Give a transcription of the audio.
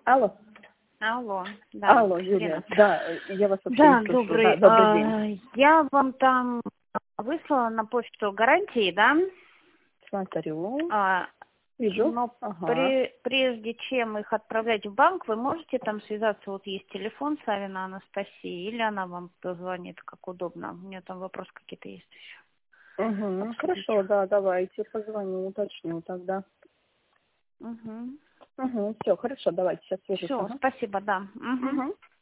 Алло. Алло, да. Алло, Юлия, да, я вас вообще Да, не слышу. добрый, Да, добрый день. я вам там выслала на почту гарантии, да? Смотрю, вижу. Но Ага. прежде чем их отправлять в банк, вы можете там связаться, вот есть телефон Савина Анастасии, или она вам позвонит, как удобно. У нее там вопросы какие-то есть еще. Угу. Хорошо, да, давайте позвоню, уточню тогда. Угу. Угу. Все, хорошо, давайте сейчас свяжусь. Все, Ага. спасибо, да. Угу. Угу.